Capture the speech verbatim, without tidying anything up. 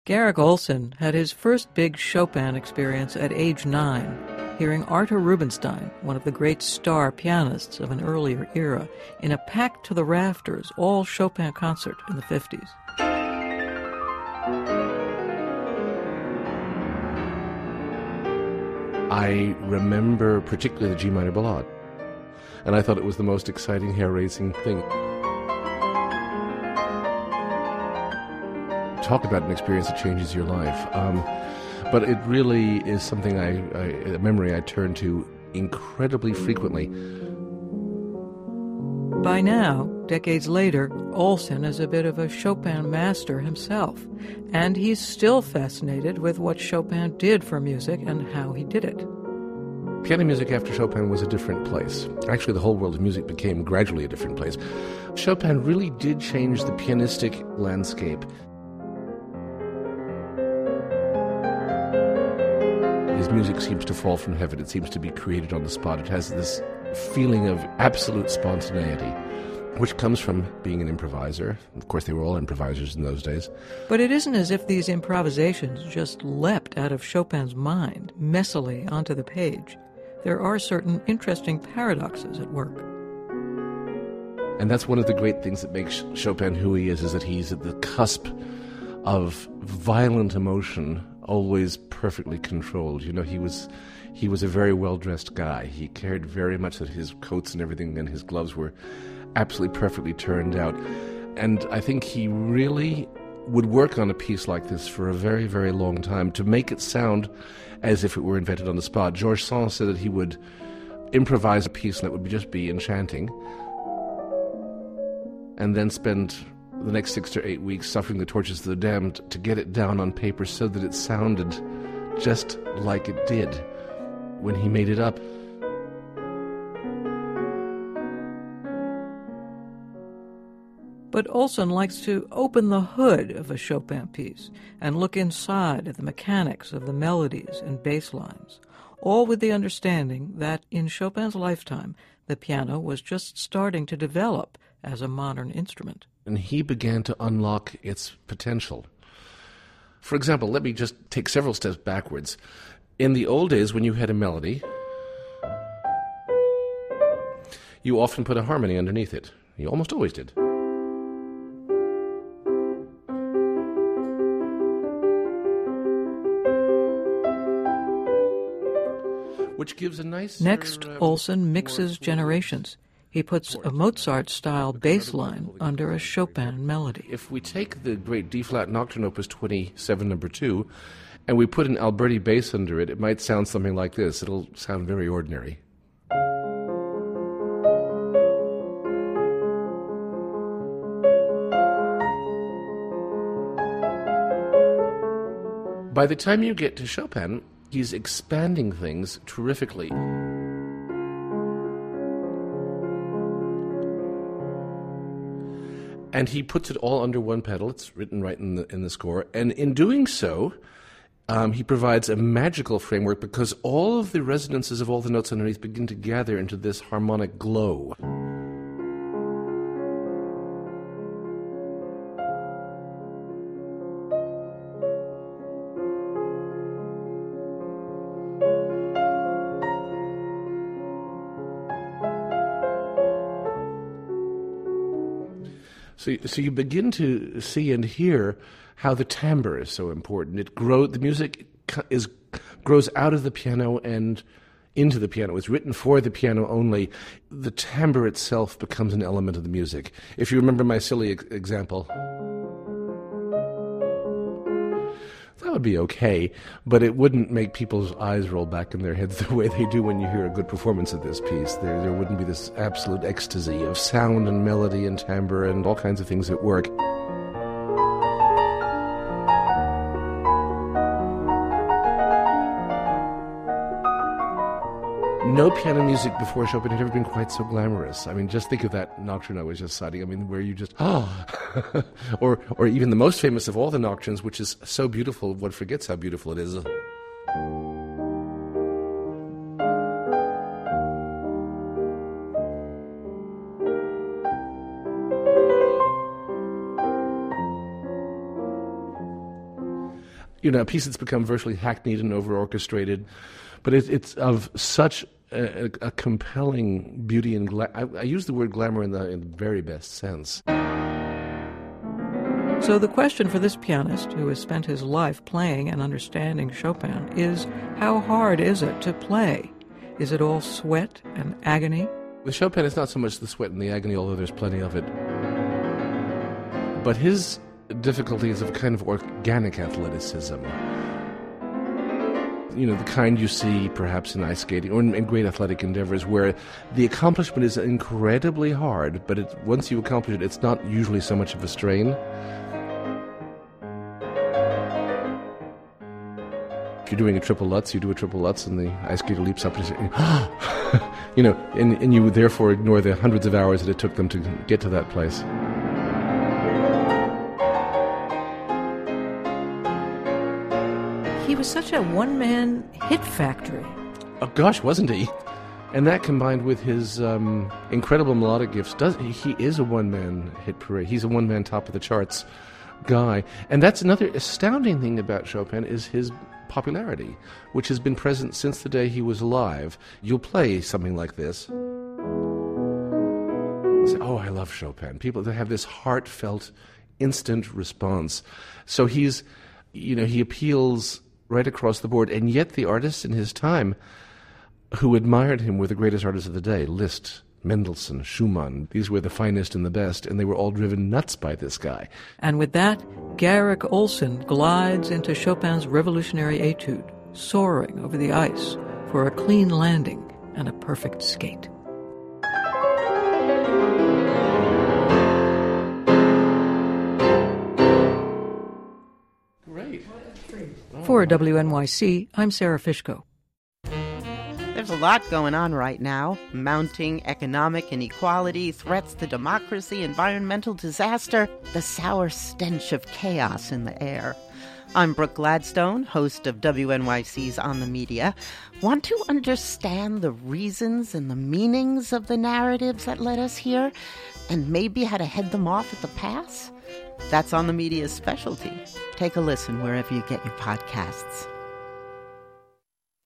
Garrick Ohlson had his first big Chopin experience at age nine, hearing Artur Rubinstein, one of the great star pianists of an earlier era, in a packed to the rafters all Chopin concert in the fifties. I remember particularly the G minor ballade, and I thought it was the most exciting, hair-raising thing. Talk about an experience that changes your life. Um, but it really is something I, I, a memory I turn to incredibly frequently. By now, decades later, Ohlson is a bit of a Chopin master himself, and he's still fascinated with what Chopin did for music and how he did it. Piano music after Chopin was a different place. Actually, the whole world of music became gradually a different place. Chopin really did change the pianistic landscape. His music seems to fall from heaven. It seems to be created on the spot. It has this feeling of absolute spontaneity, which comes from being an improviser. Of course, they were all improvisers in those days. But it isn't as if these improvisations just leapt out of Chopin's mind, messily onto the page. There are certain interesting paradoxes at work. And that's one of the great things that makes Chopin who he is, is that he's at the cusp of violent emotion, always perfectly controlled. You know, he was he was a very well-dressed guy. He cared very much that his coats and everything and his gloves were absolutely perfectly turned out. And I think he really would work on a piece like this for a very, very long time to make it sound as if it were invented on the spot. Georges Sand said that he would improvise a piece that would just be enchanting and then spend the next six to eight weeks suffering the tortures of the damned to get it down on paper so that it sounded just like it did when he made it up. But Ohlson likes to open the hood of a Chopin piece and look inside at the mechanics of the melodies and bass lines, all with the understanding that in Chopin's lifetime, the piano was just starting to develop as a modern instrument. And he began to unlock its potential. For example, let me just take several steps backwards. In the old days, when you had a melody, you often put a harmony underneath it. You almost always did. Which gives a nice... Next, uh, Ohlson mixes generations. He puts a Mozart-style bass line under a Chopin melody. If we take the great D-flat Nocturne Opus twenty-seven, number two, and we put an Alberti bass under it, it might sound something like this. It'll sound very ordinary. By the time you get to Chopin, he's expanding things terrifically. And he puts it all under one pedal. It's written right in the in the score. And in doing so, um, he provides a magical framework because all of the resonances of all the notes underneath begin to gather into this harmonic glow. So, so you begin to see and hear how the timbre is so important. It grow the music is grows out of the piano and into the piano. It's written for the piano only. The timbre itself becomes an element of the music. If you remember my silly ex- example, that would be okay, but it wouldn't make people's eyes roll back in their heads the way they do when you hear a good performance of this piece. There, there wouldn't be this absolute ecstasy of sound and melody and timbre and all kinds of things at work. No piano music before Chopin had ever been quite so glamorous. I mean, just think of that nocturne I was just citing. I mean, where you just, oh, or or even the most famous of all the nocturnes, which is so beautiful, one forgets how beautiful it is. you know, a piece that's become virtually hackneyed and over-orchestrated, but it, it's of such a, a compelling beauty and gla- I, I use the word glamour in the, in the very best sense. So the question for this pianist, who has spent his life playing and understanding Chopin, is how hard is it to play? Is it all sweat and agony? With Chopin, it's not so much the sweat and the agony, although there's plenty of it. But his difficulty is of a kind of organic athleticism. You know, the kind you see perhaps in ice skating or in, in great athletic endeavors, where the accomplishment is incredibly hard, but it, once you accomplish it, it's not usually so much of a strain. If you're doing a triple Lutz, you do a triple Lutz, and the ice skater leaps up and says, ah! You know, and, and you would therefore ignore the hundreds of hours that it took them to get to that place. He was such a one-man hit factory. Oh gosh, wasn't he? And that combined with his um, incredible melodic gifts, does he is a one-man hit parade. He's a one-man top of the charts guy. And that's another astounding thing about Chopin is his popularity, which has been present since the day he was alive. You'll play something like this. Say, oh, I love Chopin. People that have this heartfelt, instant response. So he's, you know, he appeals right across the board, and yet the artists in his time who admired him were the greatest artists of the day. Liszt, Mendelssohn, Schumann. These were the finest and the best, and they were all driven nuts by this guy. And with that, Garrick Ohlsen glides into Chopin's revolutionary etude, soaring over the ice for a clean landing and a perfect skate. Great. For W N Y C, I'm Sarah Fishko. There's a lot going on right now. Mounting economic inequality, threats to democracy, environmental disaster, the sour stench of chaos in the air. I'm Brooke Gladstone, host of W N Y C's On the Media. Want to understand the reasons and the meanings of the narratives that led us here, and maybe how to head them off at the pass? That's On the Media's specialty. Take a listen wherever you get your podcasts.